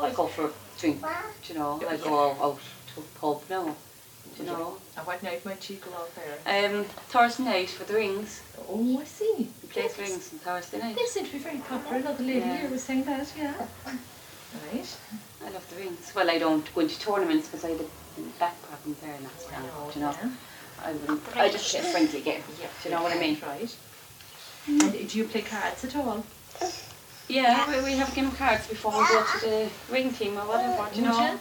I go for a drink, you know, I go out to a pub now, you know. And what night might you go out there? Thursday night for the rings. Oh, I see. We play rings on Thursday night. They seem to be very popular. Another lady here was saying that, yeah. Right. I love the rings. Well, I don't go into tournaments because I have back problems there and that's fine, you know. I just play a friendly game, do you know what I mean? Right. And do you play cards at all? Yeah, we have a game of cards before we go to the ring team or whatever, do you know.